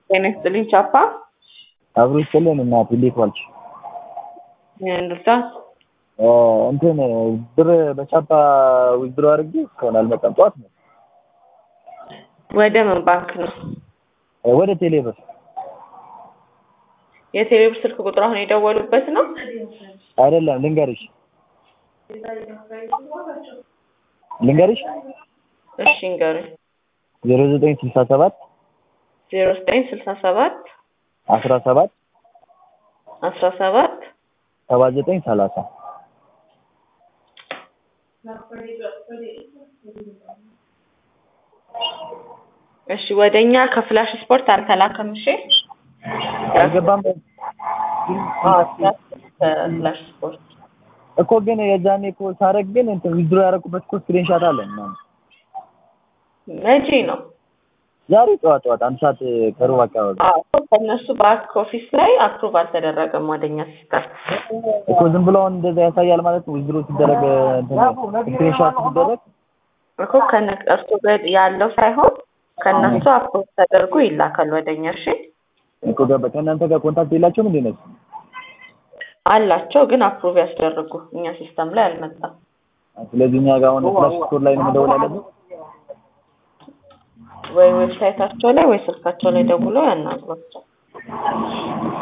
ጤናይስጥልኝ ቻፓ አብሮ ይስጥልን እናት እንዴት ዋልሽ? እንድታ እንትን ብር በቻፓ ዊዝድሮ አድርጌ እስካሁን አልመጣም። ጠዋት ነው። ወደ ምን ባንክ ነው? ወደ ቴሌብር። የቴሌብር ስልክ ቁጥር አሁን የደወሉበት ነው? አይደለም ልንገርሽ። እሺ እንገሩኝ። 0967 0967 17 17 79 30 እሺ ወደኛ ከፍላሽ ስፖርት አልተላከም። እሺ አልገባም ፍላሽ ስፖርት እኮ ግን የዛኔ እኮ ሳረግ ግን እንትን ዊዝድሮ ያደረኩበት እኮ ስክሪንሾት አለ ምናምን። መቼ ነው? ዛሬ ጠዋት አንድ ሰዓት ከሩብ አካባቢ። ከነሱ ባክ ኦፊስ ላይ አፕሩቭ አልተደረገም ወደኛ ሲስተም እኮ ዝም ብሎ እንደዛ ያሳያል ማለት ነው። ዊዝድሮ ሲደረግ እንትን ስክሪንሾት ሲደረግ እኮ ከነሱ ጋር ያለው ሳይሆን ከነሱ አፕሩቭ ተደርጎ ይላካል ወደኛ። እሺ እኮ ከእናንተ ጋር ኮንታክት የላቸውም እንዴ ነው? አላቸው ግን አፕሩቭ ያስደርጉ እኛ ሲስተም ላይ አልመጣም። ስለዚህ እኛ ጋር አሁን ፍላሽ ስቶር ላይ ነው መደወል ያለብን ወይ ዌብሳይታቸው ላይ ወይ ስልካቸው ላይ ደውለው ያናግሯቸው።